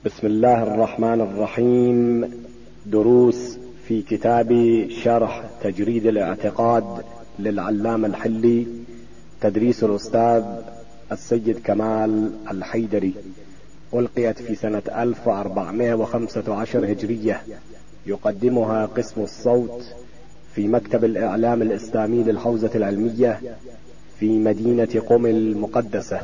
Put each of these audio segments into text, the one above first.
بسم الله الرحمن الرحيم. دروس في كتاب شرح تجريد الاعتقاد للعلامة الحلي، تدريس الأستاذ السيد كمال الحيدري، ألقيت في سنة 1415 هجرية. يقدمها قسم الصوت في مكتب الإعلام الإسلامي للحوزة العلمية في مدينة قم المقدسة.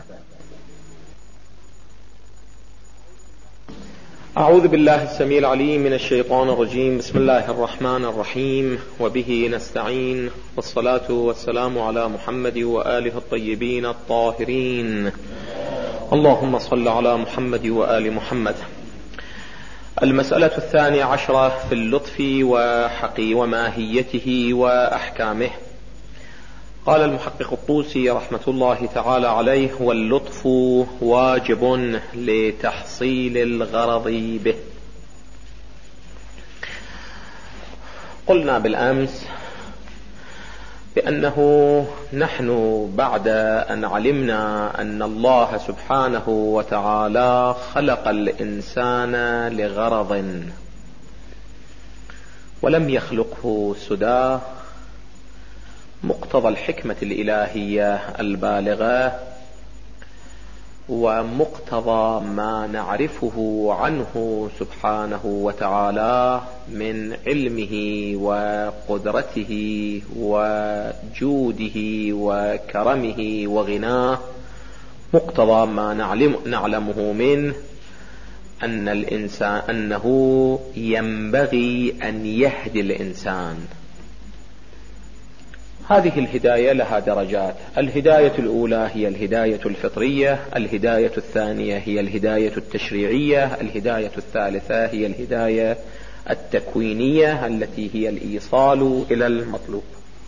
أعوذ بالله السميع العليم من الشيطان الرجيم. بسم الله الرحمن الرحيم، وبه نستعين، والصلاة والسلام على محمد وآله الطيبين الطاهرين. اللهم صل على محمد وآل محمد. المسألة 12 في اللطف وماهيته وأحكامه. قال المحقق الطوسي رحمة الله تعالى عليه: واللطف واجب لتحصيل الغرض به. قلنا بالأمس بأنه نحن بعد أن علمنا أن الله سبحانه وتعالى خلق الإنسان لغرض ولم يخلقه سدى، مقتضى الحكمة الإلهية البالغة ومقتضى ما نعرفه عنه سبحانه وتعالى من علمه وقدرته وجوده وكرمه وغناه، مقتضى ما نعلمه منه أن الإنسان أنه ينبغي أن يهدي الإنسان. هذه الهداية لها درجات. الهداية الأولى هي الهداية الفطرية، الهداية الثانية هي الهداية التشريعية، الهداية الثالثة هي الهداية التكوينية التي هي الإيصال إلى المطلوب.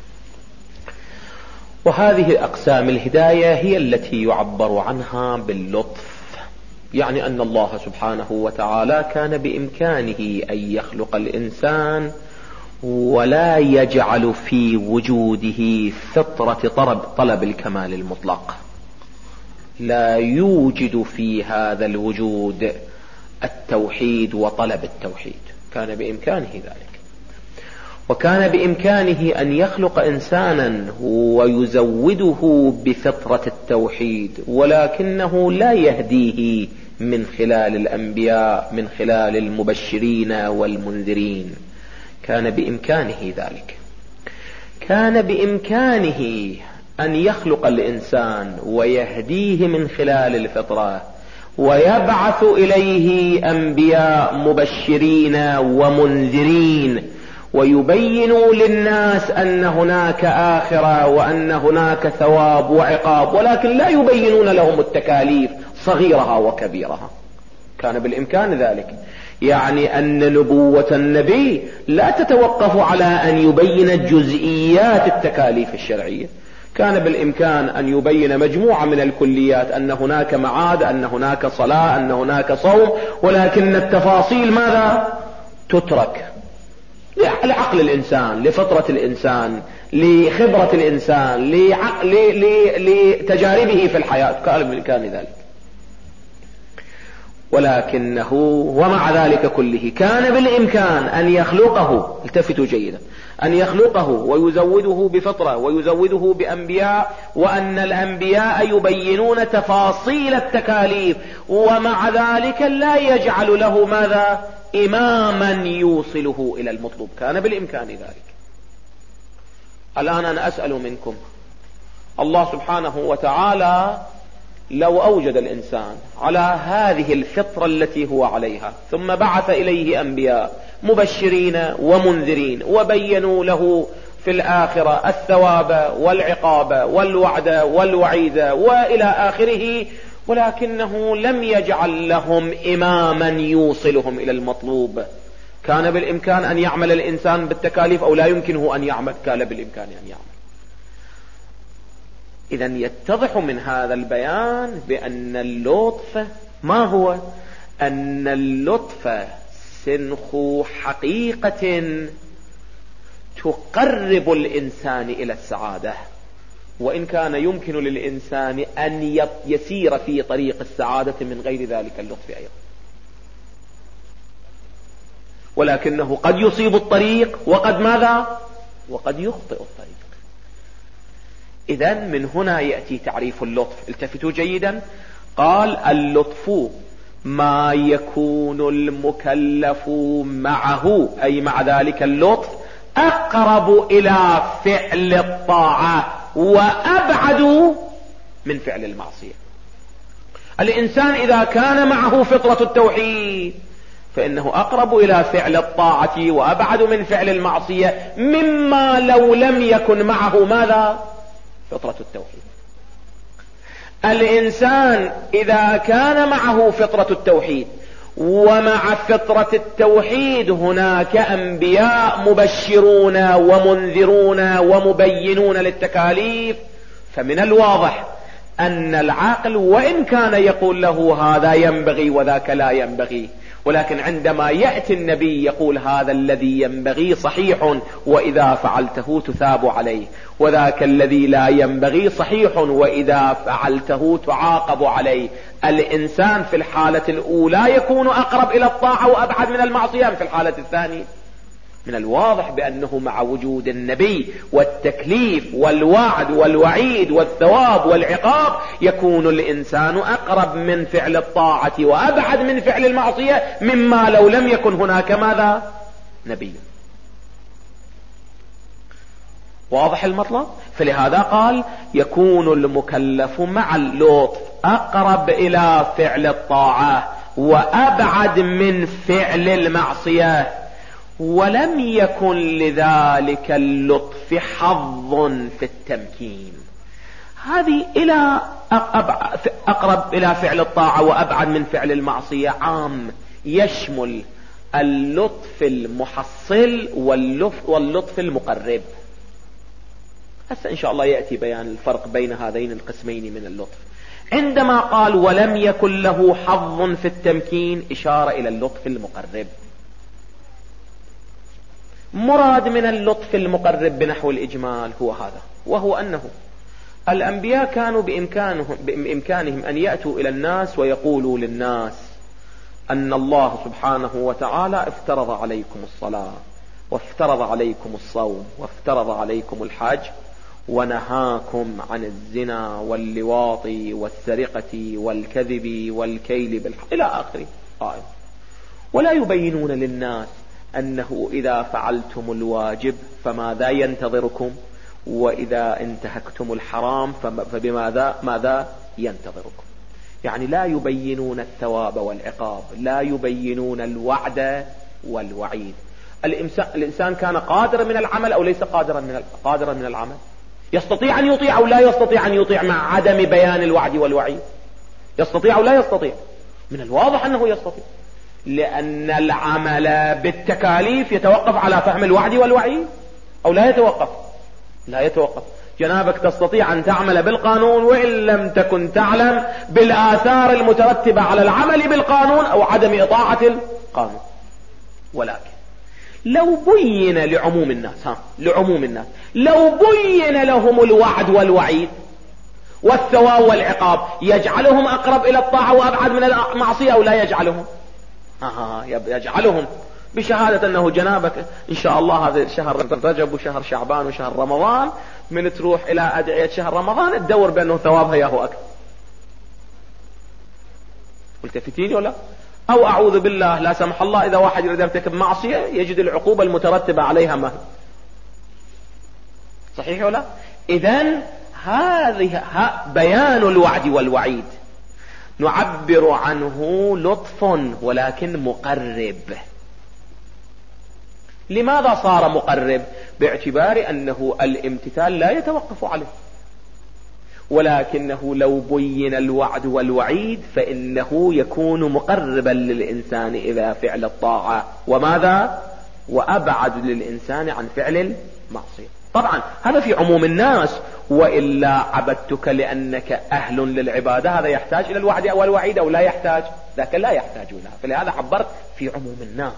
وهذه أقسام الهداية هي التي يعبر عنها باللطف، يعني أن الله سبحانه وتعالى كان بإمكانه أن يخلق الإنسان ولا يجعل في وجوده فطرة طلب الكمال المطلق. لا يوجد في هذا الوجود التوحيد وطلب التوحيد، كان بإمكانه ذلك. وكان بإمكانه أن يخلق إنسانا ويزوده بفطرة التوحيد، ولكنه لا يهديه من خلال الأنبياء، من خلال المبشرين والمنذرين. كان بإمكانه ذلك. كان بإمكانه أن يخلق الإنسان ويهديه من خلال الفطرة، ويبعث إليه أنبياء مبشرين ومنذرين، ويبينوا للناس أن هناك آخرة وأن هناك ثواب وعقاب، ولكن لا يبينون لهم التكاليف صغيرها وكبيرها. كان بالإمكان ذلك. يعني أن نبوة النبي لا تتوقف على أن يبين جزئيات التكاليف الشرعية. كان بالإمكان أن يبين مجموعة من الكليات، أن هناك معاد، أن هناك صلاة، أن هناك صوم، ولكن التفاصيل ماذا تترك؟ لعقل الإنسان، لفطرة الإنسان، لخبرة الإنسان، لتجاربه في الحياة. كان بالإمكان ذلك. ولكنه ومع ذلك كله كان بالإمكان أن يخلقه، التفتوا جيدا، أن يخلقه ويزوده بفطرة ويزوده بأنبياء، وأن الأنبياء يبينون تفاصيل التكاليف، ومع ذلك لا يجعل له ماذا؟ إماما يوصله إلى المطلوب. كان بالإمكان ذلك. الآن أنا أسأل منكم، الله سبحانه وتعالى لو أوجد الإنسان على هذه الفطرة التي هو عليها، ثم بعث إليه أنبياء مبشرين ومنذرين، وبينوا له في الآخرة الثواب والعقاب والوعد والوعيد وإلى آخره، ولكنه لم يجعل لهم إماما يوصلهم إلى المطلوب، كان بالإمكان أن يعمل الإنسان بالتكاليف أو لا يمكنه أن يعمل؟ كان بالإمكان أن يعمل. إذن يتضح من هذا البيان بأن اللطف ما هو؟ أن اللطف سنخ حقيقة تقرب الإنسان إلى السعادة، وإن كان يمكن للإنسان أن يسير في طريق السعادة من غير ذلك اللطف أيضا. ولكنه قد يصيب الطريق وقد ماذا؟ وقد يخطئ الطريق. إذن من هنا يأتي تعريف اللطف. التفتوا جيدا. قال اللطف ما يكون المكلف معه، أي مع ذلك اللطف، أقرب إلى فعل الطاعة وأبعد من فعل المعصية. الإنسان إذا كان معه فطرة التوحيد فإنه أقرب إلى فعل الطاعة وأبعد من فعل المعصية مما لو لم يكن معه ماذا؟ فطرة التوحيد. الإنسان إذا كان معه فطرة التوحيد، ومع فطرة التوحيد هناك أنبياء مبشرون ومنذرون ومبينون للتكاليف، فمن الواضح أن العاقل وإن كان يقول له هذا ينبغي وذاك لا ينبغي، ولكن عندما يأتي النبي يقول هذا الذي ينبغي صحيح وإذا فعلته تثاب عليه، وذاك الذي لا ينبغي صحيح وإذا فعلته تعاقب عليه. الإنسان في الحالة الأولى يكون أقرب إلى الطاعة وأبعد من المعصية في الحالة الثانية. من الواضح بأنه مع وجود النبي والتكليف والوعد والوعيد والثواب والعقاب يكون الإنسان أقرب من فعل الطاعة وأبعد من فعل المعصية مما لو لم يكن هناك ماذا؟ نبي. واضح المطلب؟ فلهذا قال يكون المكلف مع اللطف أقرب إلى فعل الطاعة وأبعد من فعل المعصية، ولم يكن لذلك اللطف حظ في التمكين. هذه إلى أقرب إلى فعل الطاعة وأبعد من فعل المعصية عام، يشمل اللطف المحصل واللطف المقرب. هسه إن شاء الله يأتي بيان الفرق بين هذين القسمين من اللطف. عندما قال ولم يكن له حظ في التمكين إشارة إلى اللطف المقرب. مراد من اللطف المقرب بنحو الإجمال هو هذا، وهو أنه الأنبياء كانوا بإمكانهم أن يأتوا إلى الناس ويقولوا للناس أن الله سبحانه وتعالى افترض عليكم الصلاة وافترض عليكم الصوم وافترض عليكم الحج ونهاكم عن الزنا واللواط والسرقة والكذب والكيل بالحق إلى آخره قائم، ولا يبينون للناس أنه إذا فعلتم الواجب فماذا ينتظركم، وإذا انتهكتم الحرام ماذا ينتظركم. يعني لا يبينون الثواب والعقاب، لا يبينون الوعد والوعيد. الإنسان كان قادرا من العمل أو ليس قادرا من العمل، يستطيع أن يطيع أو لا يستطيع أن يطيع مع عدم بيان الوعد والوعيد، يستطيع أو لا يستطيع؟ من الواضح أنه يستطيع، لأن العمل بالتكاليف يتوقف على فهم الوعد والوعيد أو لا يتوقف؟ لا يتوقف. جنابك تستطيع أن تعمل بالقانون وإن لم تكن تعلم بالآثار المترتبة على العمل بالقانون أو عدم إطاعة القانون. ولكن لو بين لعموم الناس لو بين لهم الوعد والوعيد والثواب والعقاب يجعلهم أقرب إلى الطاعة وأبعد من المعصية أو لا يجعلهم؟ يجعلهم بشهادة أنه جنابك إن شاء الله هذا شهر رجب وشهر شعبان وشهر رمضان من تروح إلى أدعية شهر رمضان تدور بأنه ثوابها ياهو أكثر. ملتفتين ولا؟ أو أعوذ بالله لا سمح الله إذا واحد يريد يرتكب معصية يجد العقوبة المترتبة عليها ما صحيح ولا؟ إذن هذه بيان الوعد والوعيد نعبر عنه لطف ولكن مقرب. لماذا صار مقرب؟ باعتبار أنه الامتثال لا يتوقف عليه، ولكنه لو بين الوعد والوعيد فإنه يكون مقربا للإنسان إلى فعل الطاعة وماذا؟ وأبعد للإنسان عن فعل المعصية. طبعا هذا في عموم الناس، وإلا عبدتك لأنك أهل للعبادة، هذا يحتاج إلى الوعد والوعيد أو لا يحتاج؟ ذاك لا يحتاج لها، فلهذا عبرت في عموم الناس.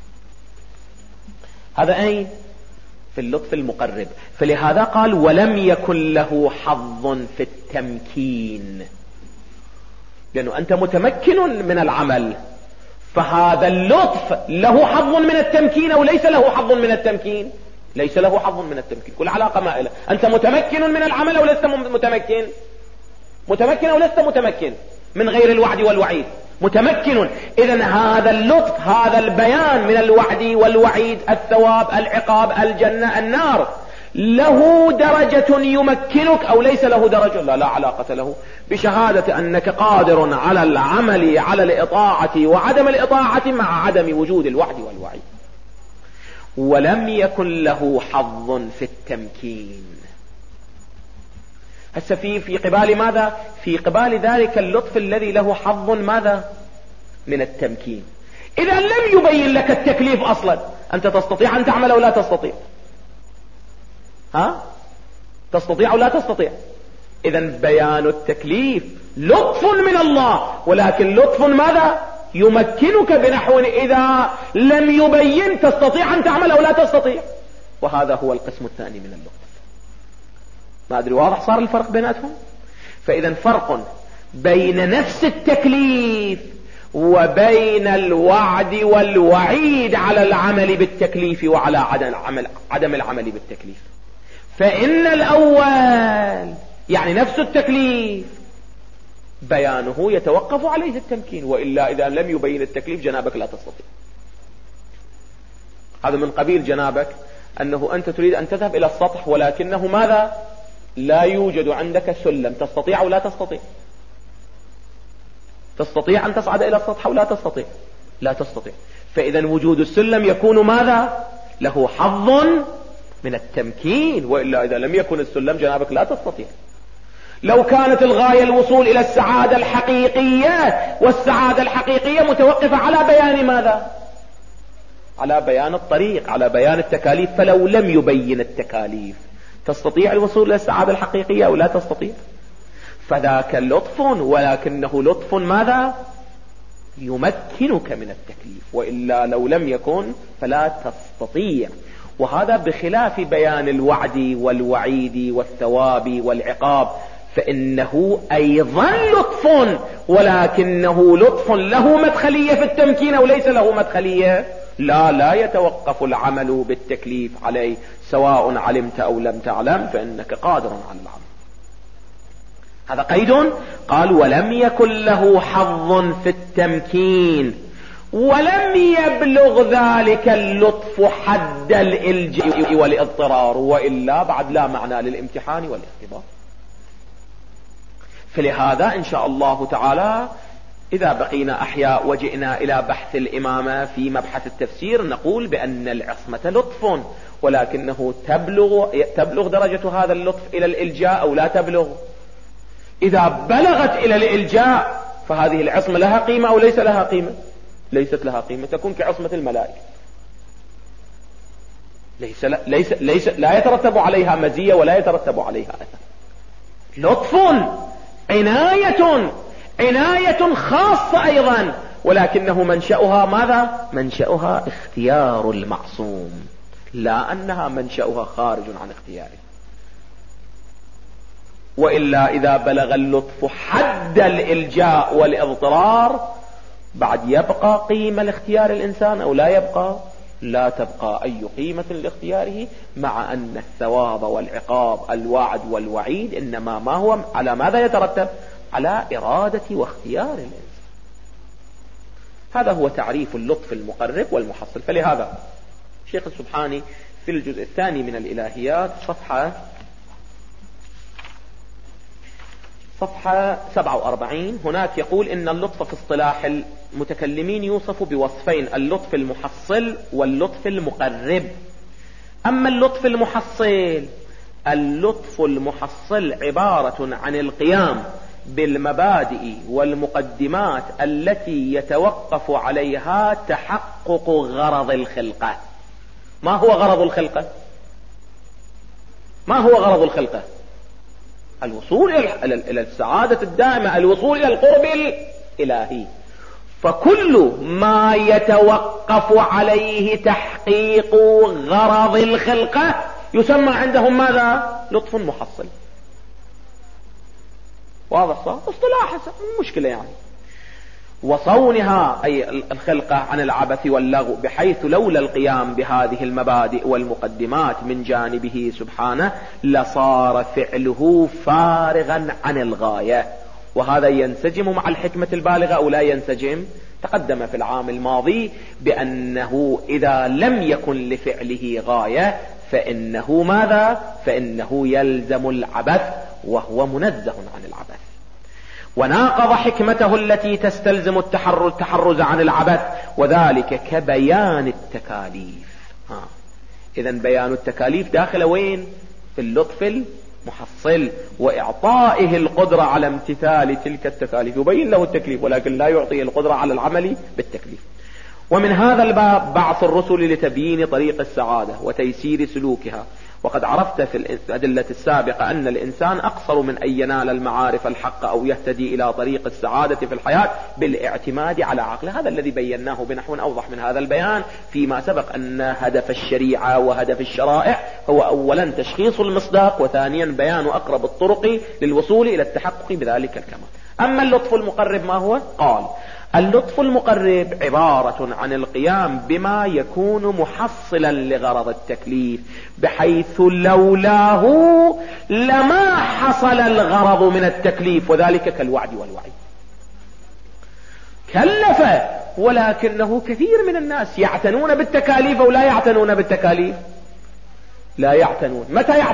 هذا أين؟ في اللطف المقرب. فلهذا قال ولم يكن له حظ في التمكين، لأنه أنت متمكن من العمل فهذا اللطف له حظ من التمكين أو ليس له حظ من التمكين؟ ليس له حظ من التمكين، كل علاقة مائلة. أنت متمكن من العمل أو لست متمكن؟ متمكن أو لست متمكن من غير الوعد والوعيد؟ متمكن. إذن هذا اللطف، هذا البيان من الوعد والوعيد، الثواب، العقاب، الجنة، النار، له درجة يمكنك أو ليس له درجة؟ لا علاقة له بشهادة أنك قادر على العمل على الإطاعة وعدم الإطاعة مع عدم وجود الوعد والوعيد. ولم يكن له حظ في التمكين. هسه في قبال ماذا؟ في قبال ذلك اللطف الذي له حظ ماذا؟ من التمكين. إذا لم يبين لك التكليف أصلا، أنت تستطيع أن تعمل أو لا تستطيع؟ تستطيع أو لا تستطيع؟ إذن بيان التكليف لطف من الله، ولكن لطف ماذا؟ يمكنك بنحو إذا لم يبين تستطيع أن تعمل أو لا تستطيع. وهذا هو القسم الثاني من اللطف. ما أدري واضح صار الفرق بيناتهم؟ فإذا فرق بين نفس التكليف وبين الوعد والوعيد على العمل بالتكليف وعلى عدم العمل بالتكليف. فإن الأول يعني نفس التكليف بيانه يتوقف عليه التمكين، وإلا إذا لم يبين التكليف جنابك لا تستطيع. هذا من قبيل جنابك أنه أنت تريد أن تذهب إلى السطح ولكنه ماذا؟ لا يوجد عندك سلم، تستطيع أو لا تستطيع؟ تستطيع أن تصعد إلى السطح أو لا تستطيع؟ لا تستطيع. فإذا وجود السلم يكون ماذا؟ له حظ من التمكين، وإلا إذا لم يكن السلم جنابك لا تستطيع. لو كانت الغاية الوصول إلى السعادة الحقيقية، والسعادة الحقيقية متوقفة على بيان ماذا؟ على بيان الطريق، على بيان التكاليف. فلو لم يبين التكاليف تستطيع الوصول إلى السعادة الحقيقية أو لا تستطيع؟ فذاك لطف، ولكنه لطف ماذا؟ يمكنك من التكليف، وإلا لو لم يكن فلا تستطيع. وهذا بخلاف بيان الوعد والوعيد والثواب والعقاب، فإنه أيضا لطف، ولكنه لطف له مدخلية في التمكين أو ليس له مدخلية؟ لا يتوقف العمل بالتكليف عليه، سواء علمت أو لم تعلم فإنك قادر على العمل. هذا قيد. قال ولم يكن له حظ في التمكين، ولم يبلغ ذلك اللطف حد الإلجاء والاضطرار، وإلا بعد لا معنى للامتحان والاختبار. فلهذا إن شاء الله تعالى إذا بقينا أحياء وجئنا إلى بحث الإمامة في مبحث التفسير نقول بأن العصمة لطف، ولكنه تبلغ درجة هذا اللطف إلى الإلجاء أو لا تبلغ؟ إذا بلغت إلى الإلجاء فهذه العصمة لها قيمة أو ليس لها قيمة؟ ليست لها قيمة، تكون كعصمة الملائكة، لا يترتب عليها مزية ولا يترتب عليها أثر. لطف، عناية خاصة أيضا، ولكنه منشأها ماذا؟ منشأها اختيار المعصوم، لا أنها منشأها خارج عن اختياره. وإلا إذا بلغ اللطف حد الإلجاء والاضطرار بعد يبقى قيمة لاختيار الإنسان أو لا يبقى؟ لا تبقى أي قيمة لاختياره، مع أن الثواب والعقاب، الوعد والوعيد، إنما ما هو على ماذا يترتب؟ على إرادة واختيار الإنسان. هذا هو تعريف اللطف المقرب والمحصل. فلهذا الشيخ السبحاني في الجزء الثاني من الإلهيات صفحة 47 هناك يقول إن اللطف في اصطلاح المتكلمين يوصف بوصفين: اللطف المحصل واللطف المقرب. أما اللطف المحصل عبارة عن القيام بالمبادئ والمقدمات التي يتوقف عليها تحقق غرض الخلقة. ما هو غرض الخلقة؟ الوصول إلى السعادة الدائمة، الوصول إلى القرب الإلهي. فكل ما يتوقف عليه تحقيق غرض الخلقة يسمى عندهم ماذا؟ لطف محصل. واضح صح؟ اصطلاح مشكلة يعني. وصونها أي الخلقة عن العبث واللغو، بحيث لولا القيام بهذه المبادئ والمقدمات من جانبه سبحانه لصار فعله فارغا عن الغاية. وهذا ينسجم مع الحكمة البالغة أو لا ينسجم؟ تقدم في العام الماضي بأنه إذا لم يكن لفعله غاية فإنه ماذا؟ فإنه يلزم العبث، وهو منزه عن العبث، وناقض حكمته التي تستلزم التحرز عن العبث، وذلك كبيان التكاليف. إذن بيان التكاليف داخل وين؟ في اللطف المحصل وإعطائه القدرة على امتثال تلك التكاليف، يبين له التكليف ولكن لا يعطيه القدرة على العمل بالتكليف. ومن هذا الباب بعث الرسل لتبيين طريق السعادة وتيسير سلوكها. وقد عرفت في الأدلة السابقة أن الإنسان أقصر من أن ينال المعارف الحق أو يهتدي إلى طريق السعادة في الحياة بالاعتماد على عقله. هذا الذي بيناه بنحو أوضح من هذا البيان فيما سبق، أن هدف الشريعة وهدف الشرائع هو أولا تشخيص المصداق، وثانيا بيان أقرب الطرق للوصول إلى التحقق بذلك الكمال. أما اللطف المقرب ما هو؟ قال اللطف المقرب عبارة عن القيام بما يكون محصلا لغرض التكليف، بحيث لولاه لما حصل الغرض من التكليف، وذلك كالوعد والوعيد. كلف، ولكنه كثير من الناس يعتنون بالتكاليف أو لا يعتنون بالتكاليف؟ لا يعتنون.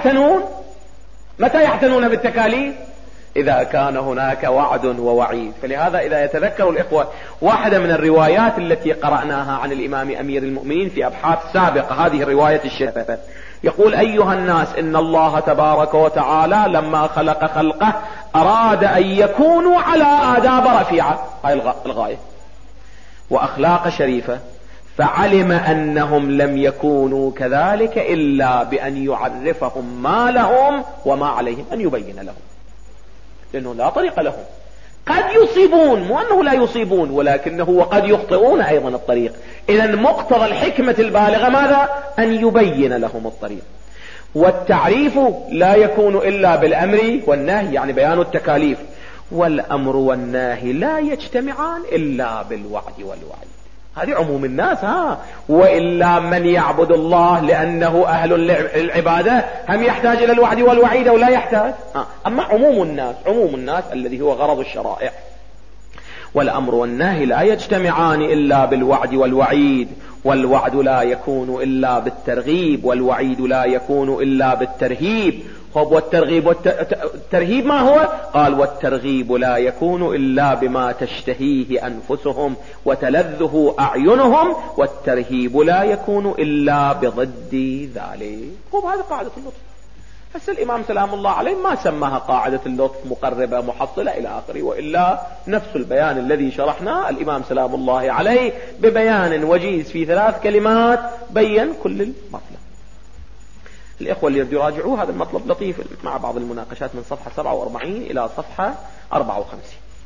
متى يعتنون بالتكاليف؟ إذا كان هناك وعد ووعيد. فلهذا إذا يتذكر الإخوة واحدة من الروايات التي قرأناها عن الإمام أمير المؤمنين في أبحاث سابقة، هذه الرواية الشريفة، يقول أيها الناس إن الله تبارك وتعالى لما خلق خلقه أراد أن يكونوا على آداب رفيعة، هاي الغاية، وأخلاق شريفة، فعلم أنهم لم يكونوا كذلك إلا بأن يعرفهم ما لهم وما عليهم، أن يبين لهم، لأنه لا طريق لهم. قد يصيبون، مو أنه لا يصيبون، ولكنه وقد يخطئون أيضا الطريق. إذن مقتضى الحكمة البالغة ماذا؟ أن يبين لهم الطريق. والتعريف لا يكون إلا بالأمر والنهي، يعني بيان التكاليف، والأمر والنهي لا يجتمعان إلا بالوعد والوعيد. هذه عموم الناس. وإلا من يعبد الله لأنه أهل العبادة هم يحتاج إلى الوعد والوعيد أو لا يحتاج؟ أما عموم الناس الذي هو غرض الشرائع. والأمر والنهي لا يجتمعان إلا بالوعد والوعيد، والوعد لا يكون إلا بالترغيب، والوعيد لا يكون إلا بالترهيب. والترهيب ما هو؟ قال والترغيب لا يكون إلا بما تشتهيه أنفسهم وتلذه أعينهم، والترهيب لا يكون إلا بضد ذلك. هذه قاعدة اللطف. بس الإمام سلام الله عليه ما سماها قاعدة اللطف مقربة محصلة إلى آخره، وإلا نفس البيان الذي شرحناه الإمام سلام الله عليه ببيان وجيز في 3 كلمات بين كل المطلب. الإخوة اللي يريدوا يراجعوا هذا المطلب لطيف مع بعض المناقشات من صفحة 47 إلى صفحة 54.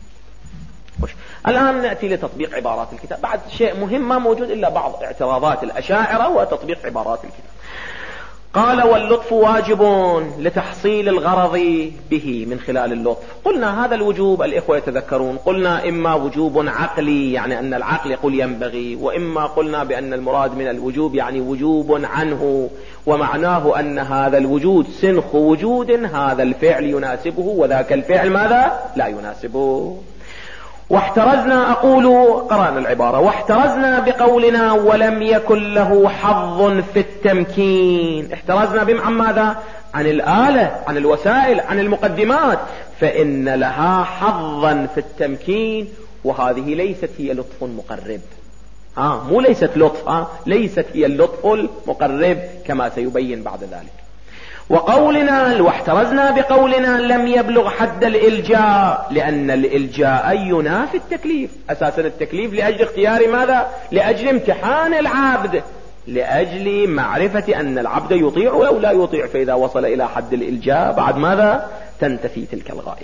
الآن نأتي لتطبيق عبارات الكتاب. بعد شيء مهم ما موجود إلا بعض اعتراضات الأشاعرة وتطبيق عبارات الكتاب. قال واللطف واجب لتحصيل الغرض به من خلال اللطف. قلنا هذا الوجوب الإخوة يتذكرون، قلنا إما وجوب عقلي يعني أن العقل يقول ينبغي، وإما قلنا بأن المراد من الوجوب يعني وجوب عنه، ومعناه أن هذا الوجود سنخ وجود هذا الفعل يناسبه وذاك الفعل ماذا؟ لا يناسبه. واحترزنا، قرأنا العبارة، واحترزنا بقولنا ولم يكن له حظ في التمكين. احترزنا عن ماذا؟ عن الآلة، عن الوسائل، عن المقدمات، فإن لها حظا في التمكين، وهذه ليست هي لطف مقرب. مو ليست لطف، ليست هي اللطف المقرب كما سيبين بعد ذلك. وقولنا واحترزنا بقولنا لم يبلغ حد الإلجاء، لأن الإلجاء ينافي التكليف. أساسا التكليف لأجل اختيار ماذا؟ لأجل امتحان العبد، لأجل معرفة أن العبد يطيع أو لا يطيع. فإذا وصل إلى حد الإلجاء بعد ماذا؟ تنتفي تلك الغاية.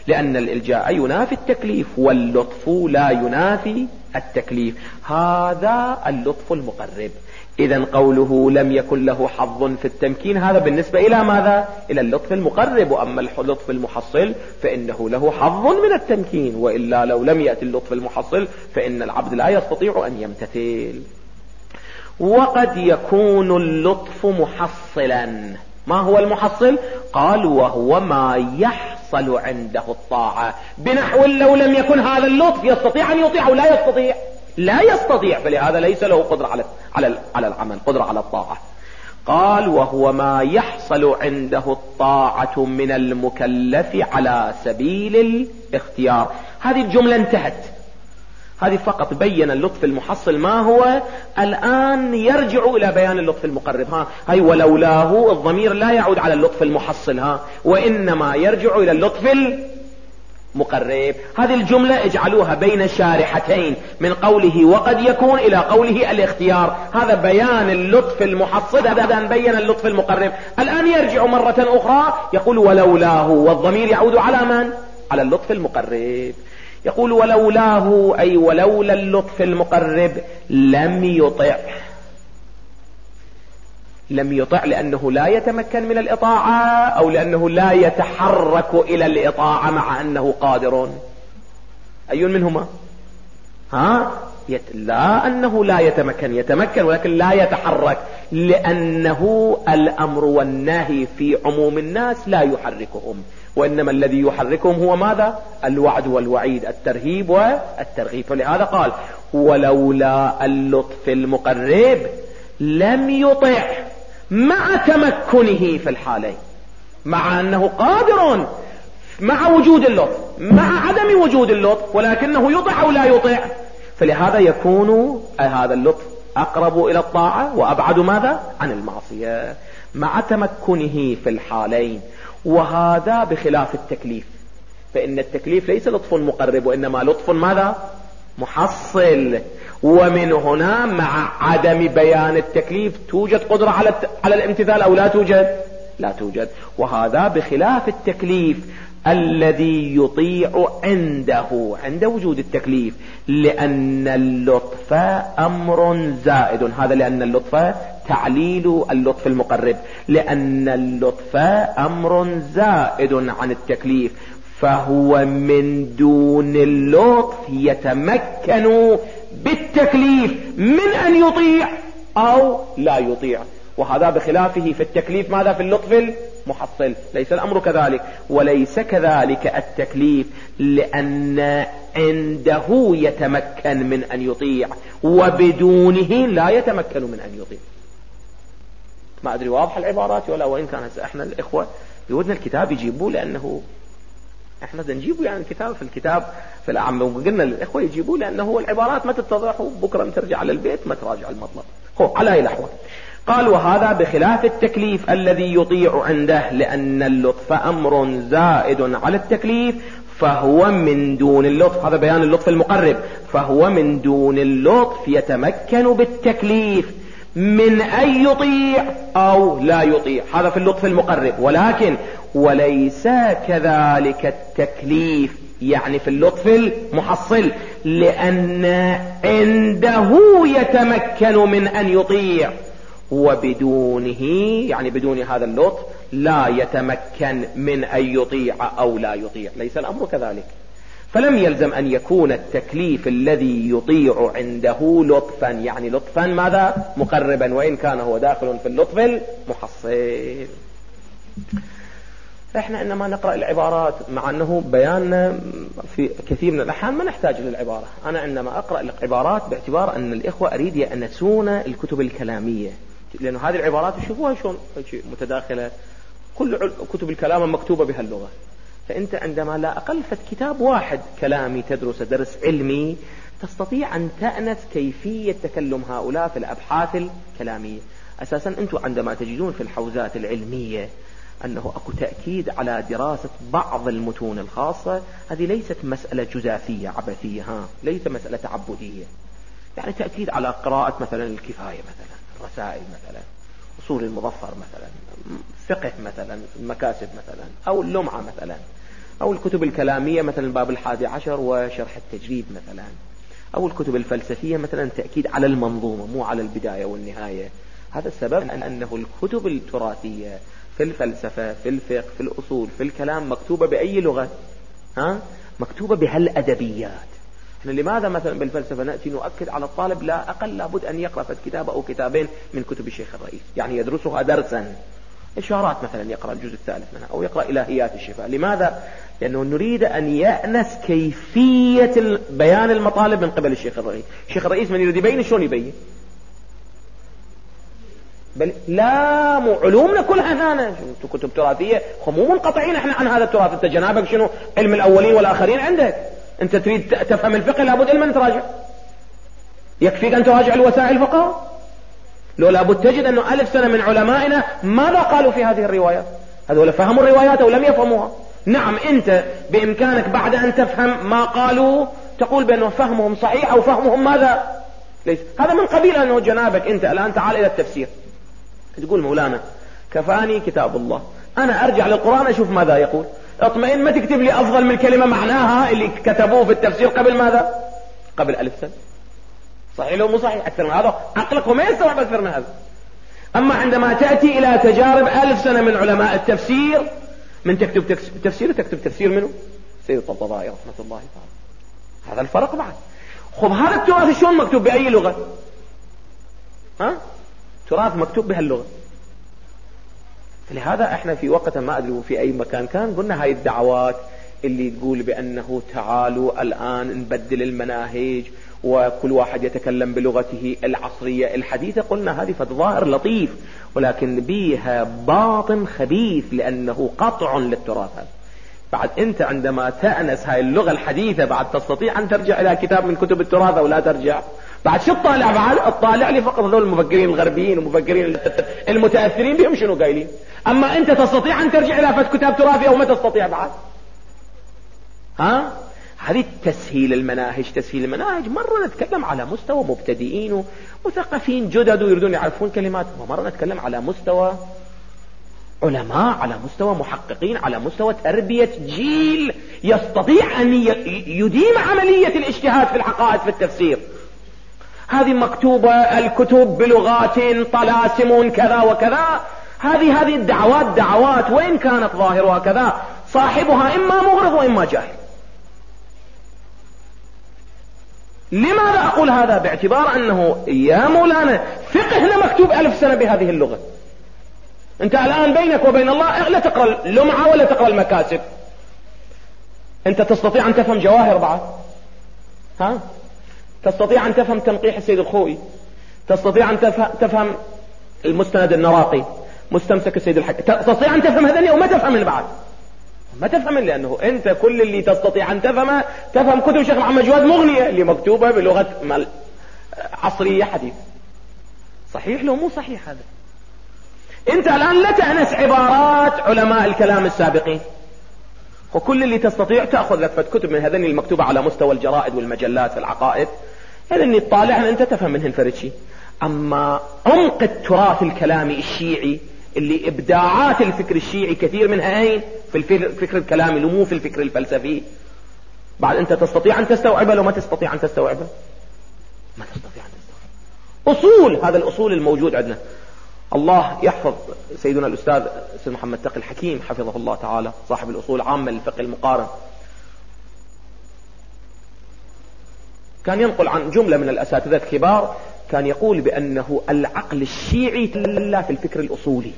لأن الإلجاء ينافي التكليف واللطف لا ينافي التكليف. هذا اللطف المقرب. إذن قوله لم يكن له حظ في التمكين هذا بالنسبة إلى ماذا؟ إلى اللطف المقرب. وأما اللطف المحصل فإنه له حظ من التمكين، وإلا لو لم يأتي اللطف المحصل فإن العبد لا يستطيع أن يمتثل. وقد يكون اللطف محصلا. ما هو المحصل؟ قال وهو ما يحصل عنده الطاعة، بنحو لو لم يكن هذا اللطف يستطيع أن يطيع أو لا يستطيع، فلهذا ليس له قدرة على العمل، قدرة على الطاعة. قال وهو ما يحصل عنده الطاعة من المكلف على سبيل الاختيار. هذه الجملة انتهت. هذه فقط بين اللطف المحصل ما هو. الآن يرجع إلى بيان اللطف المقرب. هاي ولولاه الضمير لا يعود على اللطف المحصل وإنما يرجع إلى اللطف المقرب. هذه الجملة اجعلوها بين شارحتين من قوله وقد يكون إلى قوله الاختيار. هذا بيان اللطف المحصل، هذا بين اللطف المقرب. الآن يرجع مرة أخرى يقول ولولاه، والضمير يعود على من؟ على اللطف المقرب. يقول ولولاه أي ولولا اللطف المقرب لم يطع لأنه لا يتمكن من الإطاعة، أو لأنه لا يتحرك إلى الإطاعة مع أنه قادر. أي منهما؟ لا أنه لا يتمكن ولكن لا يتحرك، لأنه الأمر والنهي في عموم الناس لا يحركهم، وإنما الذي يحركهم هو ماذا؟ الوعد والوعيد، الترهيب والترغيب. فلهذا قال ولولا اللطف المقرب لم يطع مع تمكنه في الحالين، مع أنه قادر مع وجود اللطف مع عدم وجود اللطف، ولكنه يطع أو لا يطع. فلهذا يكون هذا اللطف أقرب إلى الطاعة وأبعد ماذا؟ عن المعصية، مع تمكنه في الحالين. وهذا بخلاف التكليف، فإن التكليف ليس لطف مقرب وإنما لطف ماذا؟ محصل. ومن هنا مع عدم بيان التكليف توجد قدرة على الامتثال أو لا توجد؟ لا توجد. وهذا بخلاف التكليف الذي يطيع عند وجود التكليف، لأن اللطف أمر زائد. هذا لأن اللطف تعليل اللطف المقرب، لأن اللطف أمر زائد عن التكليف، فهو من دون اللطف يتمكن بالتكليف من أن يطيع أو لا يطيع. وهذا بخلافه في التكليف ماذا؟ في اللطف المحصل. ليس الأمر كذلك، وليس كذلك التكليف، لأن عنده يتمكن من أن يطيع وبدونه لا يتمكن من أن يطيع. ما أدري واضح العبارات ولا؟ وإن كان احنا الإخوة يودنا الكتاب يجيبوه، لأنه احنا نجيبه يعني الكتاب في الأعم، وقلنا للإخوة يجيبوه لأنه العبارات ما تتضح، بكرة ترجع على البيت ما تراجع المطلب. على أي الأحوال قال وهذا بخلاف التكليف الذي يطيع عنده، لأن اللطف أمر زائد على التكليف، فهو من دون اللطف. هذا بيان اللطف المقرب. فهو من دون اللطف يتمكن بالتكليف من أن يطيع أو لا يطيع. هذا في اللطف المقرب. ولكن وليس كذلك التكليف يعني في اللطف المحصل، لأن عنده يتمكن من أن يطيع وبدونه يعني بدون هذا اللطف لا يتمكن من أن يطيع أو لا يطيع. ليس الأمر كذلك. فلم يلزم أن يكون التكليف الذي يطيع عنده لطفا، يعني لطفا ماذا؟ مقربا، وإن كان هو داخل في اللطف المحصل. احنا انما نقرأ العبارات، مع انه بياننا في كثير من الاحيان ما نحتاج للعبارة. انا عندما اقرأ العبارات باعتبار ان الاخوة اريد يأنسون الكتب الكلامية، لانه هذه العبارات يشوفوها شلون متداخلة، كل كتب الكلام مكتوبة بهاللغة. فانت عندما لا اقل كتاب واحد كلامي تدرس درس علمي تستطيع ان تأنس كيفية تكلم هؤلاء في الابحاث الكلامية. اساسا انتم عندما تجدون في الحوزات العلمية أنه أكو تأكيد على دراسة بعض المتون الخاصة، هذه ليست مسألة جزافية عبثية، ليس مسألة تعبدية. يعني تأكيد على قراءة مثلا الكفاية مثلا، الرسائل مثلا، أصول المظفر مثلا، فقه مثلا، المكاسب مثلا، أو اللمعة مثلا، أو الكتب الكلامية مثلا الباب 11 وشرح التجريد مثلا، أو الكتب الفلسفية مثلا تأكيد على المنظومة مو على البداية والنهاية. هذا السبب أنه الكتب التراثية في الفلسفة في الفقه في الأصول في الكلام مكتوبة بأي لغة؟ مكتوبة بهالأدبيات. احنا لماذا مثلا بالفلسفة نأتي نؤكد على الطالب لا أقل لابد أن يقرأ كتاب أو كتابين من كتب الشيخ الرئيس، يعني يدرسها درسا. إشارات مثلا يقرأ الجزء الثالث منها، أو يقرأ إلهيات الشفاء. لماذا؟ لأنه نريد أن يأنس كيفية بيان المطالب من قبل الشيخ الرئيس. الشيخ الرئيس من يريد يبين شلون يبين؟ بل لا، مو علومنا كلها هنا كتب تراثية، مو منقطعين احنا عن هذا التراث. انت جنابك شنو؟ علم الأولين والآخرين عندك. انت تريد تفهم الفقه لابد علما تراجع، يكفيك أن تراجع الوسائل فقط. لو لابد تجد أنه 1000 سنة من علمائنا ماذا قالوا في هذه الروايات؟ هذول فهموا الروايات أو لم يفهموها؟ نعم، أنت بإمكانك بعد أن تفهم ما قالوا تقول بأنه فهمهم صحيح أو فهمهم ماذا؟ ليس هذا من قبيل أنه جنابك أنت الآن تعال إلى التفسير، تقول مولانا كفاني كتاب الله، أنا أرجع للقرآن أشوف ماذا يقول، اطمئن، ما تكتب لي أفضل من كلمة معناها اللي كتبوه في التفسير قبل ماذا؟ قبل 1000 سنة. صحيح لو مو صحيح؟ أكثر من هذا عقلك وما يستوعب أكثر من هذا. أما عندما تأتي إلى تجارب 1000 سنة من علماء التفسير، من تكتب تفسير تكتب تفسير منه؟ سيد الطبطبائي رحمة الله تعالى. هذا الفرق بعد. خب هذا التراث شلون مكتوب بأي لغة؟ تراث مكتوب بهاللغة. لهذا احنا في وقت ما أدري في أي مكان كان قلنا هاي الدعوات اللي تقول بأنه تعالوا الآن نبدل المناهج وكل واحد يتكلم بلغته العصرية الحديثة، قلنا هذه ظاهر لطيف ولكن بيها باطن خبيث، لأنه قطع للتراث. بعد أنت عندما تأنس هاي اللغة الحديثة بعد تستطيع أن ترجع إلى كتاب من كتب التراث أو لا ترجع؟ بعد شو تطالع؟ بعد اطالع لي فقط هذول المفكرين الغربيين ومفكرين المتأثرين بهم شنو قايلين. أما أنت تستطيع أن ترجع إلى كتاب تراثي أو ما تستطيع بعد؟ هذه تسهيل المناهج. تسهيل المناهج مرة نتكلم على مستوى مبتدئين ومثقفين جدد ويريدون يعرفون كلمات، ومرة نتكلم على مستوى علماء، على مستوى محققين، على مستوى تربية جيل يستطيع أن يديم عملية الاجتهاد في الحقائق في التفسير. هذه مكتوبة الكتب بلغات طلاسم كذا وكذا. هذه الدعوات دعوات وإن كانت ظاهرها كذا صاحبها إما مغرض وإما جاهل. لماذا أقول هذا؟ باعتبار أنه يا مولانا فقهنا مكتوب 1000 سنة بهذه اللغة. أنت الآن بينك وبين الله لا تقرأ اللمعة ولا تقرأ المكاسب. أنت تستطيع أن تفهم جواهر بعد؟ تستطيع أن تفهم تنقيح السيد الخوئي، تستطيع أن تفهم المستند النراقي، مستمسك السيد الحكي، تستطيع أن تفهم هذني أو ما تفهم بعد؟ ما تفهم، لأنه أنت كل اللي تستطيع أن تفهمه تفهم كتب الشيخ محمد جواد مغنية اللي مكتوبة بلغة عصرية حديث. صحيح لو مو صحيح هذا؟ أنت الآن لا تأنس عبارات علماء الكلام السابقين، وكل اللي تستطيع تأخذ لك كتب من هذين المكتوبة على مستوى الجرائد والمجلات في العقائد، هذا اللي تطالعنا أنت تفهم منهن فرد شيء. أما عمق التراث الكلامي الشيعي اللي إبداعات الفكر الشيعي كثير منها أين؟ في الفكر الكلامي، مو في الفكر الفلسفي. بعد أنت تستطيع أن تستوعبه لو ما تستطيع أن تستوعبه؟ ما تستطيع أن تستوعبه. أصول، هذا الأصول الموجود عندنا. الله يحفظ سيدنا الأستاذ سيد محمد تقي الحكيم حفظه الله تعالى، صاحب الأصول عامة للفقه المقارن، كان ينقل عن جملة من الأساتذة الكبار، كان يقول بأنه العقل الشيعي تلا في الفكر الأصولي.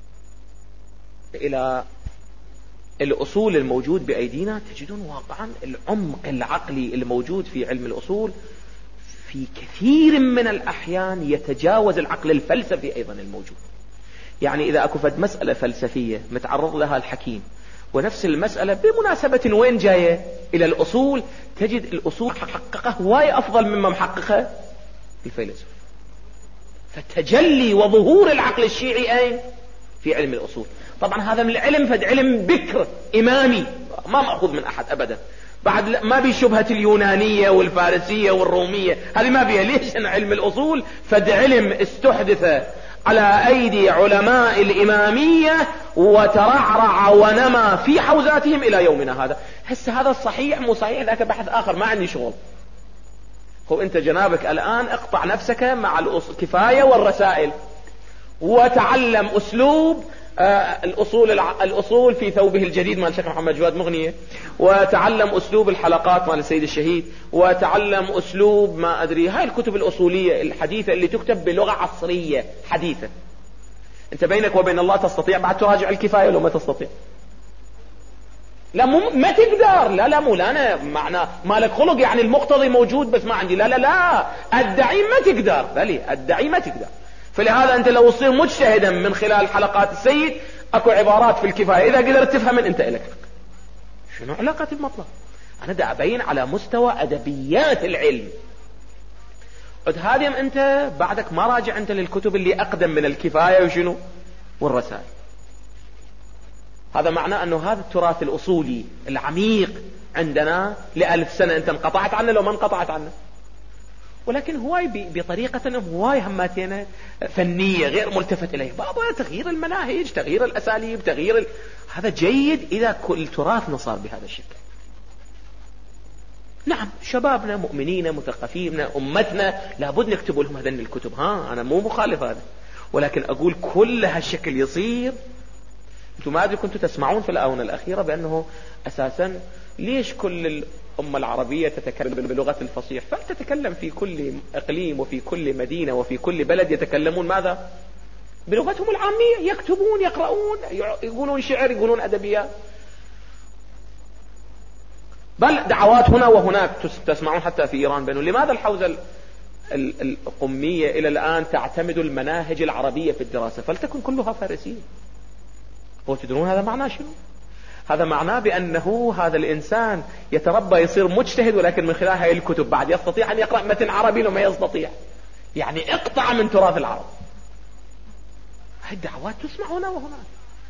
إلى الأصول الموجود بأيدينا تجدون واقعا العمق العقلي الموجود في علم الأصول في كثير من الأحيان يتجاوز العقل الفلسفي أيضا الموجود. يعني إذا أكفت مسألة فلسفية متعرض لها الحكيم، ونفس المسألة بمناسبة وين جاية إلى الأصول، تجد الأصول حققه هواي أفضل مما محققه الفيلسوف. فتجلي وظهور العقل الشيعي أين؟ في علم الأصول. طبعا هذا من العلم فد علم بكر إمامي ما مأخوذ من أحد أبدا. بعد ما بي شبهة اليونانية والفارسية والرومية، هذه ما بيها. ليش؟ أن علم الأصول فد علم استحدث على أيدي علماء الإمامية وترعرع ونمى في حوزاتهم إلى يومنا هذا. هسه هذا الصحيح مو صحيح ذاك بحث آخر، ما عندي شغل. هو أنت جنابك الآن اقطع نفسك مع الكفاية والرسائل وتعلم أسلوب الأصول في ثوبه الجديد مال الشيخ محمد جواد مغنية، وتعلم أسلوب الحلقات مال السيد الشهيد، وتعلم أسلوب ما أدري هاي الكتب الأصولية الحديثة اللي تكتب بلغة عصرية حديثة. أنت بينك وبين الله تستطيع بعد تراجع الكفاية لو ما تستطيع؟ لا ما تقدر. لا مو لا أنا معناه مالك خلق يعني المقتضي موجود بس ما عندي. لا أدعي ما تقدر. بلي أدعي ما تقدر. فلهذا أنت لو تصير مجتهدا من خلال حلقات السيد أكو عبارات في الكفاية إذا قدرت تفهم أنت إلك حق. شنو علاقة المطلب؟ أنا دا أبين على مستوى أدبيات العلم. هذه أنت بعدك ما راجع أنت للكتب اللي أقدم من الكفاية وشنو والرسائل. هذا معناه أنه هذا التراث الأصولي العميق عندنا ل1000 سنة أنت انقطعت عنه لو ما انقطعت عنه، ولكن هواي بطريقة هواي هماتنا فنية غير ملتفت إليه. بابا تغيير المناهج، تغيير الأساليب، هذا جيد إذا كل تراثنا صار بهذا الشكل. نعم شبابنا مؤمنين مثقفين أمتنا لابد نكتب لهم هذين الكتب، أنا مو مخالف هذا، ولكن أقول كل هالشكل يصير. أنتم ما أدري كنتوا تسمعون في الآونة الأخيرة بأنه أساسا ليش كل الأمة العربية تتكلم بلغة الفصيح؟ فلتتكلم في كل إقليم وفي كل مدينة وفي كل بلد يتكلمون ماذا؟ بلغتهم العامية، يكتبون يقرؤون يقولون شعر يقولون أدبيات، بل دعوات هنا وهناك تسمعون حتى في إيران بأنه لماذا الحوزة القمية إلى الآن تعتمد المناهج العربية في الدراسة فلتكن كلها فارسية. هو تدرون هذا معناه شنو؟ هذا معناه بأنه هذا الإنسان يتربى يصير مجتهد، ولكن من خلال هذه الكتب بعد يستطيع أن يقرأ متن عربي لو ما يستطيع، يعني اقطع من تراث العرب. هذه الدعوات تسمع هنا وهناك.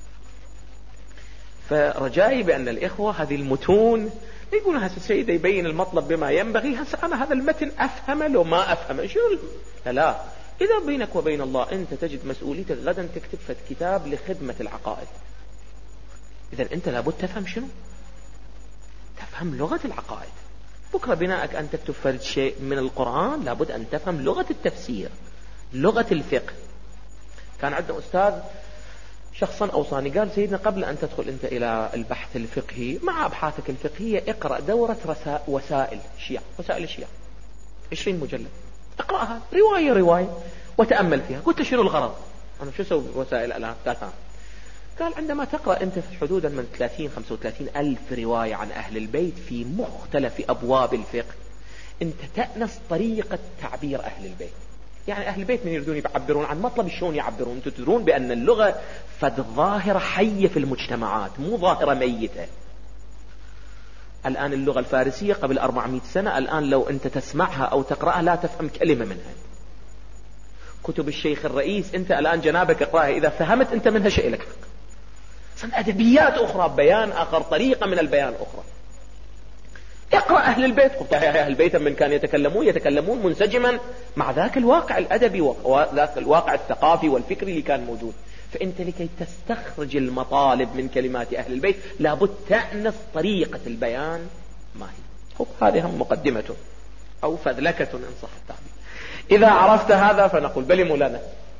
فرجائي بأن الإخوة هذه المتون يقولون هذا السيد يبين المطلب بما ينبغي، أنا هذا المتن أفهمه لو ما أفهمه شنو؟ لا، إذا بينك وبين الله أنت تجد مسؤوليتك غدا تكتب كتاب لخدمة العقائد، إذا أنت لابد تفهم شنو؟ تفهم لغة العقائد. بكرة بناءك أن تكتب فرد شيء من القرآن لابد أن تفهم لغة التفسير، لغة الفقه. كان عندنا أستاذ شخصا أوصاني قال سيدنا قبل أن تدخل أنت إلى البحث الفقهي مع أبحاثك الفقهية اقرأ دورة وسائل الشيعة، وسائل الشيعة 20 مجلد، اقرأها رواية وتأمل فيها. قلت شنو الغرض؟ أنا شو أسوي وسائل الآن؟ قال عندما تقرأ أنت في حدودا من 30-35 ألف رواية عن أهل البيت في مختلف أبواب الفقه، أنت تأنس طريقة تعبير أهل البيت. يعني أهل البيت من يريدون يعبرون عن مطلب شلون يعبرون. أنتم تدرون بأن اللغة فد ظاهرة حية في المجتمعات مو ظاهرة ميتة. الآن اللغة الفارسية قبل 400 سنة الآن لو أنت تسمعها أو تقرأها لا تفهم كلمة منها. كتب الشيخ الرئيس أنت الآن جنابك اقرأها، إذا فهمت أنت منها شيء لك حق. أدبيات أخرى، بيان آخر، طريقة من البيان أخرى. اقرأ أهل البيت، أهل البيت من كان يتكلمون منسجما مع ذاك الواقع الأدبي وذاك الواقع الثقافي والفكري اللي كان موجود. فأنت لكي تستخرج المطالب من كلمات أهل البيت لابد تأنس طريقة البيان ما هي. هذه هم مقدمة أو فذلكة إن صح التعبير. إذا عرفت هذا فنقول بل مولانا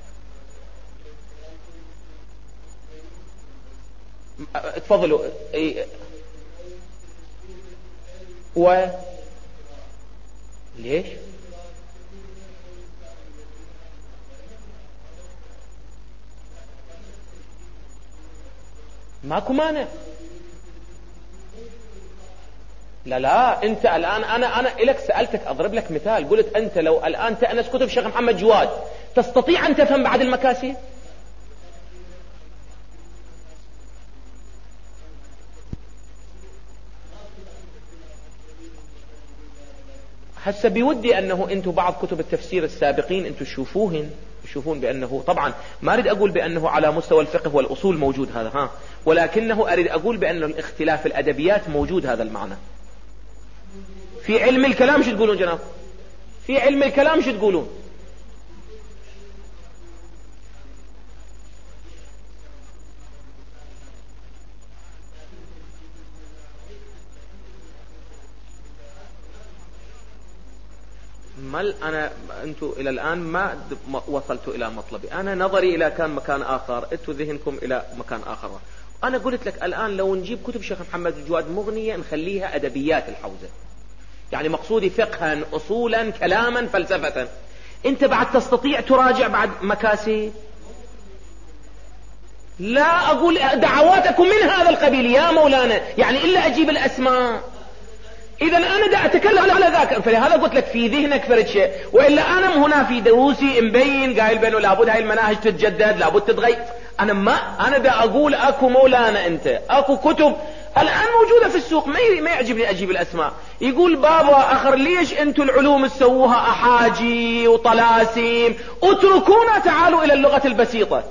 تفضلوا. ليش؟ ماكو مانع. لا انت الان انا الك سألتك اضرب لك مثال، قلت انت لو الان تأنس كتب شيخ محمد جواد تستطيع ان تفهم بعد المكاسي؟ هسه بودي انه انتم بعض كتب التفسير السابقين انتم تشوفون بانه طبعا ما اريد اقول بانه على مستوى الفقه والاصول موجود هذا ولكنه اريد اقول بانه الاختلاف الادبيات موجود هذا المعنى. في علم الكلام شو تقولون جناب؟ في علم الكلام شو تقولون؟ أنتم إلى الآن ما وصلتوا إلى مطلبي. أنا نظري إلى كان مكان آخر، أنتم ذهنكم إلى مكان آخر. أنا قلت لك الآن لو نجيب كتب شيخ محمد الجواد مغنية نخليها أدبيات الحوزة، يعني مقصودي فقها، أصولا، كلاما، فلسفة. أنت بعد تستطيع تراجع بعد مكاسي؟ لا أقول دعواتكم من هذا القبيل يا مولانا، يعني إلا أجيب الأسماء. إذا أنا دا أتكلم على ذاك، فلهذا قلت لك في ذهنك فرد شيء، وإلا أنا هنا في دروسي مبين قايل بأنه لابد هاي المناهج تتجدد، لابد تتغير. أنا دا أقول أكو مولانا أنت أكو كتب الآن موجودة في السوق، ما يعجبني أجيب الأسماء. يقول بابا أخر ليش أنتوا العلوم تسووها أحاجي وطلاسم، اتركونا تعالوا إلى اللغة البسيطة.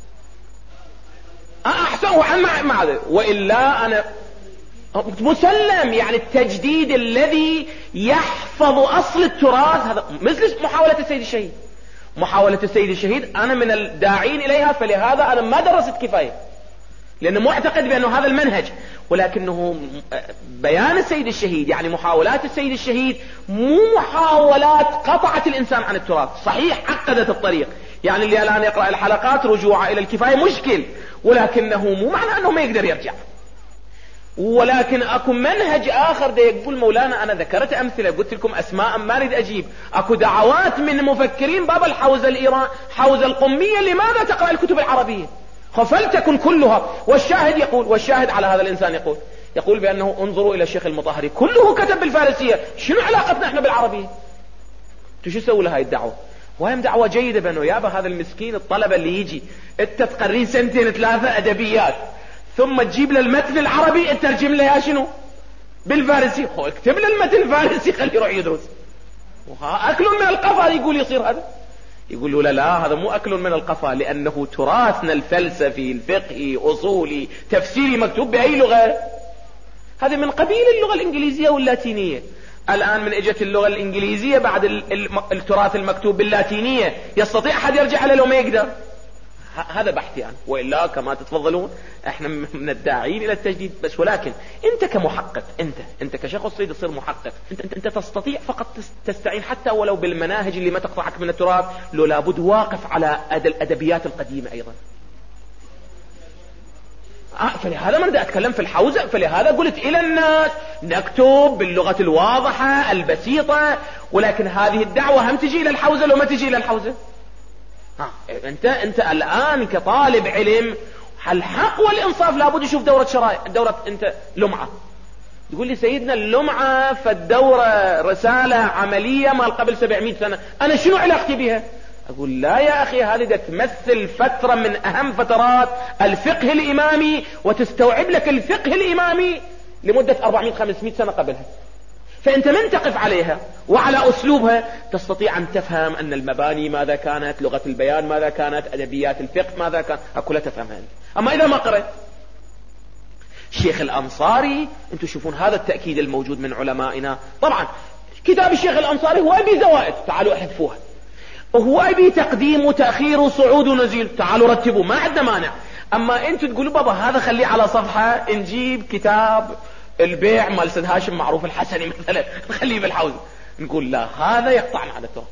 أحسن مع وإلا أنا مسلم، يعني التجديد الذي يحفظ أصل التراث هذا مثل محاولة السيد الشهيد. محاولة السيد الشهيد أنا من الداعين إليها، فلهذا أنا ما درست كفاية، لأنه معتقد بأنه هذا المنهج. ولكنه بيان السيد الشهيد، يعني محاولات السيد الشهيد مو محاولات قطعت الإنسان عن التراث، صحيح عقدت الطريق. يعني اللي الآن يقرأ الحلقات رجوع إلى الكفاية مشكل، ولكنه مو معنى أنه ما يقدر يرجع. ولكن اكو منهج اخر ده يقول مولانا. انا ذكرت امثله، قلت لكم اسماء ما اريد اجيب. اكو دعوات من مفكرين باب الحوزه الايران، حوزه القميه، لماذا تقرا الكتب العربيه؟ فلتكن كلها. والشاهد يقول، والشاهد على هذا الانسان يقول بانه انظروا الى الشيخ المطهري كله كتب بالفارسيه، شنو علاقتنا احنا بالعربيه؟ انتوا شو تسووا لهاي الدعوه؟ وهم دعوه جيده، بانه يابا هذا المسكين الطلبه اللي يجي انت تقرين سنتين ثلاثه ادبيات، ثم تجيب له المتن العربي تترجم له يا شنو بالفارسي. اكتب له المتن الفارسي خليه يروح يدرس. اكل من القفا يقول يصير هذا. يقول له لا هذا مو اكل من القفا، لانه تراثنا الفلسفي الفقهي اصولي تفسيري مكتوب باي لغه؟ هذا من قبيل اللغه الانجليزيه واللاتينيه. الان من اجت اللغه الانجليزيه بعد التراث المكتوب باللاتينيه، يستطيع احد يرجع له لو ما يقدر؟ هذا بحثي أنا، وإلا كما تتفضلون احنا من الداعين إلى التجديد بس. ولكن أنت كمحقق، أنت كشخص تريد تصير محقق، أنت تستطيع فقط تستعين حتى ولو بالمناهج اللي ما تقطعك من التراث، لو لابد واقف على الأدبيات القديمة أيضا. فلهذا ما بدي أتكلم في الحوزة، فلهذا قلت إلى الناس نكتب باللغة الواضحة البسيطة. ولكن هذه الدعوة هم تجي إلى الحوزة لو ما تجي إلى الحوزة. انت الان كطالب علم الحق والانصاف لابد يشوف دورة انت لمعة. يقول لي سيدنا اللمعة فالدورة رسالة عملية مال قبل 700 سنة، انا شنو علاقتي بها؟ اقول لا يا اخي، هذه تمثل فترة من اهم فترات الفقه الامامي، وتستوعب لك الفقه الامامي لمدة 400-500 سنة قبلها. فأنت من تقف عليها وعلى أسلوبها تستطيع أن تفهم أن المباني ماذا كانت، لغة البيان ماذا كانت، أدبيات الفقه ماذا كان، كلها تفهمها أنت. أما إذا ما قرأت الشيخ الأنصاري، أنتم تشوفون هذا التأكيد الموجود من علمائنا. طبعا كتاب الشيخ الأنصاري هو أبي زوائد، تعالوا احذفوها. وهو أبي تقديم وتأخير وصعود ونزيل، تعالوا رتبوا، ما عندنا مانع. أما أنتم تقولوا بابا هذا خليه على صفحة، نجيب كتاب البيع مال سيد هاشم معروف الحسني مثلا نخليه بالحوزة، نقول لا هذا يقطعنا على التراث.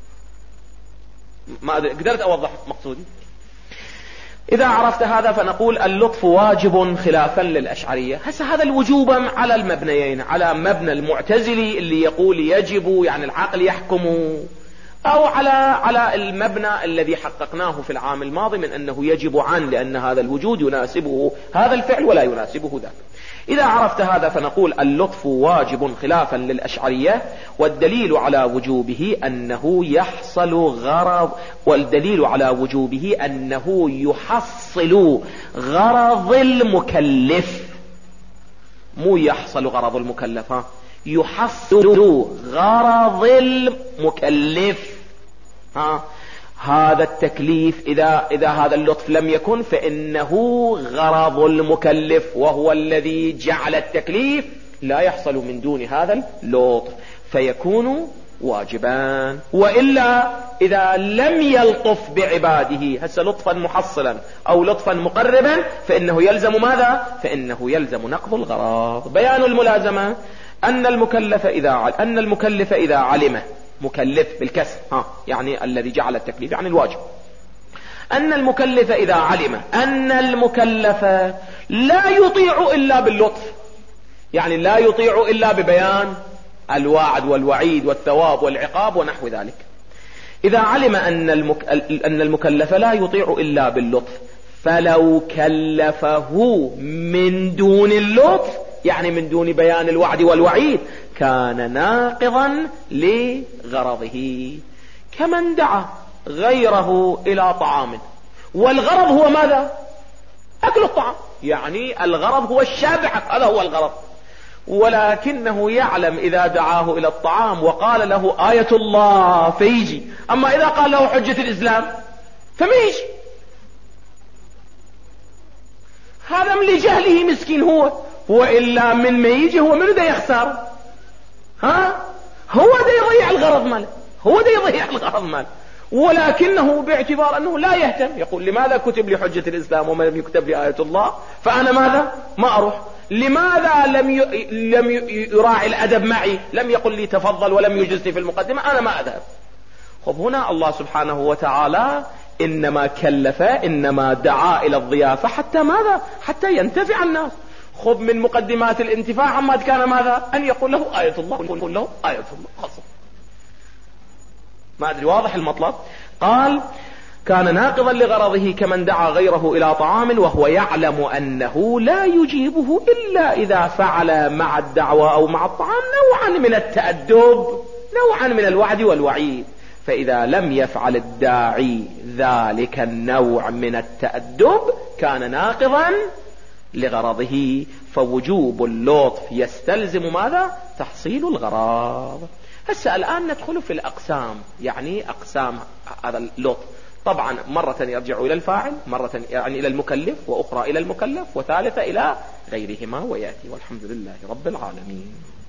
ما قدرت اوضح مقصودي؟ اذا عرفت هذا فنقول اللطف واجب خلافا للاشعرية. هسه هذا الوجوب على المبنيين، على مبنى المعتزلي اللي يقول يجب يعني العقل يحكم، او على المبنى الذي حققناه في العام الماضي من انه يجب عن، لان هذا الوجود يناسبه هذا الفعل ولا يناسبه ذاك. إذا عرفت هذا فنقول اللطف واجب خلافا للأشعرية، والدليل على وجوبه أنه يحصل غرض، والدليل على وجوبه أنه يحصل غرض المكلف، مو يحصل غرض المكلف، يحصل غرض المكلف. هذا التكليف إذا هذا اللطف لم يكن فإنه غرض المكلف، وهو الذي جعل التكليف لا يحصل من دون هذا اللطف، فيكون واجبان. وإلا إذا لم يلطف بعباده هسه لطفا محصلا أو لطفا مقربا فإنه يلزم ماذا؟ فإنه يلزم نقض الغرض. بيان الملازمة أن المكلف إذا علم مكلف بالكسر يعني الذي جعل التكليف يعني الواجب. أن المكلف إذا علم أن المكلف لا يطيع إلا باللطف، يعني لا يطيع إلا ببيان الوعد والوعيد والثواب والعقاب ونحو ذلك. إذا علم أن المكلف لا يطيع إلا باللطف، فلو كلفه من دون اللطف يعني من دون بيان الوعد والوعيد كان ناقضا لغرضه، كمن دعا غيره إلى طعام، والغرض هو ماذا؟ أكل الطعام، يعني الغرض هو الشبع، هذا هو الغرض، ولكنه يعلم إذا دعاه إلى الطعام وقال له آية الله فيجي، أما إذا قال له حجة الإسلام فما يجي. هذا من لجهله مسكين، هو إلا من ما يجي هو من ده يخسر، هو ده يضيع الغرض ماله، هو ده يضيع الغرض ماله، ولكنه باعتبار أنه لا يهتم يقول لماذا كتب لي حجة الإسلام وما لم يكتب لي آية الله، فأنا ماذا ما أروح. لماذا لم يراعي الأدب معي، لم يقل لي تفضل ولم يجزني في المقدمة، أنا ما أذهب. خب هنا الله سبحانه وتعالى إنما كلف، إنما دعا إلى الضيافة حتى ماذا؟ حتى ينتفع الناس. خب من مقدمات الانتفاع عما كان ماذا؟ أن يقول له آية الله، يقول له آية الله خاصة. ما أدري واضح المطلب. قال كان ناقضا لغرضه كمن دعا غيره إلى طعام وهو يعلم أنه لا يجيبه إلا إذا فعل مع الدعوة أو مع الطعام نوعا من التأدب، نوعا من الوعد والوعيد، فإذا لم يفعل الداعي ذلك النوع من التأدب كان ناقضا لغرضه، فوجوب اللطف يستلزم ماذا؟ تحصيل الغرض. هسه الآن ندخل في الأقسام، يعني أقسام هذا اللطف. طبعا مرة يرجع إلى الفاعل، مرة يعني إلى المكلف، وأخرى إلى المكلف، وثالثة إلى غيرهما ويأتي. والحمد لله رب العالمين.